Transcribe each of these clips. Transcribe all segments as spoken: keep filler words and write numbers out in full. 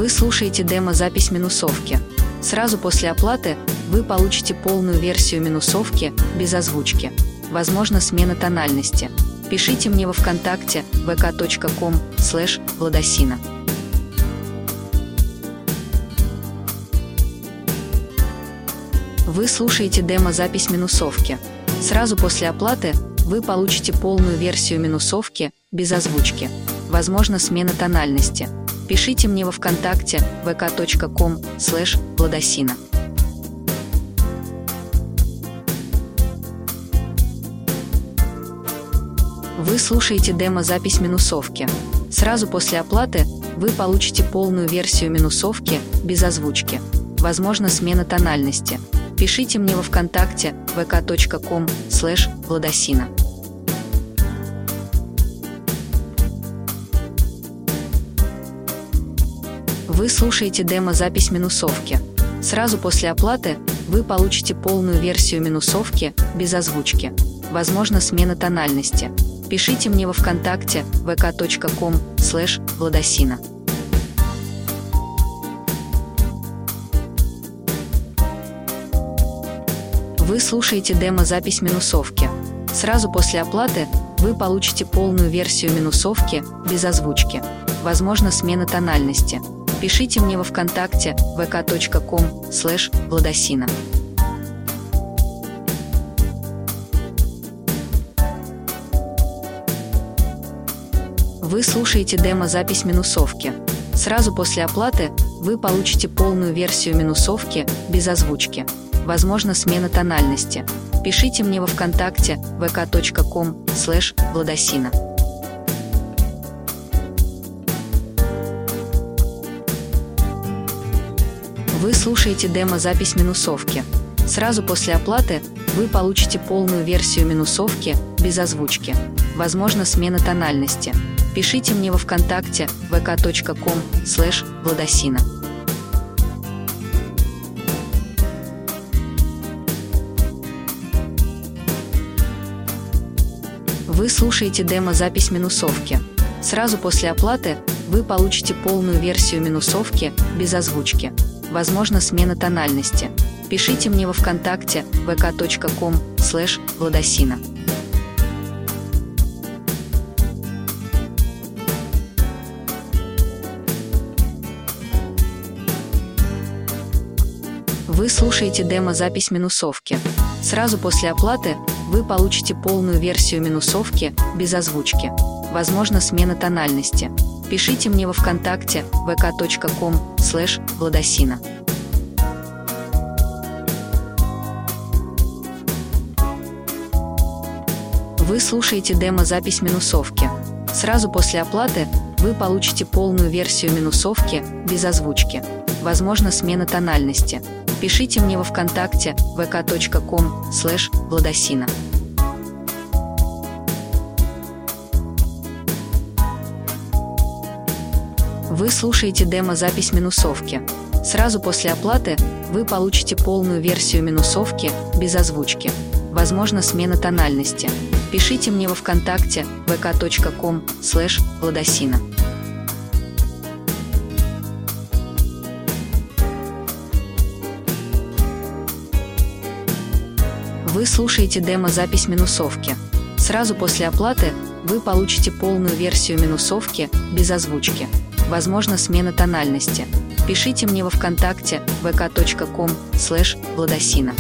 Вы слушаете демо-запись минусовки. Сразу после оплаты вы получите полную версию минусовки без озвучки. Возможно, смена тональности. Пишите мне во ВКонтакте вэ ка точка ком слэш владосина. Вы слушаете демо-запись минусовки. Сразу после оплаты вы получите полную версию минусовки без озвучки. Возможно, смена тональности. Пишите мне во ВКонтакте вэ ка точка ком слэш владосина. Вы слушаете демо-запись минусовки. Сразу после оплаты вы получите полную версию минусовки без озвучки. Возможно, смена тональности. Пишите мне во ВКонтакте вэ ка точка ком слэш владосина. Вы слушаете демо-запись минусовки. Сразу после оплаты вы получите полную версию минусовки без озвучки. Возможно, смена тональности. Пишите мне во ВКонтакте вэ ка точка ком слэш владосина. Вы слушаете демо-запись минусовки. Сразу после оплаты вы получите полную версию минусовки без озвучки. Возможно, смена тональности. Пишите мне во ВКонтакте вэ ка точка ком слэш владосина. Вы слушаете демо-запись минусовки. Сразу после оплаты вы получите полную версию минусовки без озвучки. Возможно, смена тональности. Пишите мне во ВКонтакте вэ ка точка ком слэш владосина. Вы слушаете демо-запись минусовки. Сразу после оплаты вы получите полную версию минусовки без озвучки. Возможно, смена тональности. Пишите мне во ВКонтакте вэ ка точка ком слэш владосина. Вы слушаете демо-запись минусовки. Сразу после оплаты вы получите полную версию минусовки без озвучки. Возможно, смена тональности. Пишите мне во ВКонтакте вэ ка точка ком слэш владосина. Вы слушаете демо-запись минусовки. Сразу после оплаты вы получите полную версию минусовки без озвучки. Возможно, смена тональности. Пишите мне во ВКонтакте вэ ка точка ком слэш владосина. Вы слушаете демо-запись минусовки. Сразу после оплаты вы получите полную версию минусовки без озвучки. Возможно, смена тональности. Пишите мне во ВКонтакте вэ ка точка ком слэш владосина. Вы слушаете демо-запись минусовки. Сразу после оплаты вы получите полную версию минусовки без озвучки. Возможно, смена тональности. Пишите мне во ВКонтакте вэ ка точка ком слэш владосина. Вы слушаете демо-запись минусовки. Сразу после оплаты вы получите полную версию минусовки без озвучки. Возможно, смена тональности. Пишите мне во ВКонтакте вэ ка точка ком слэш владосина.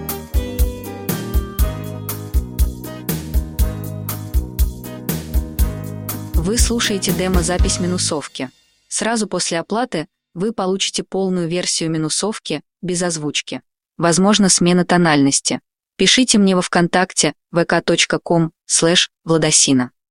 Вы слушаете демо-запись минусовки. Сразу после оплаты вы получите полную версию минусовки без озвучки. Возможно, смена тональности. Пишите мне во ВКонтакте вэ ка точка ком слэш владосина.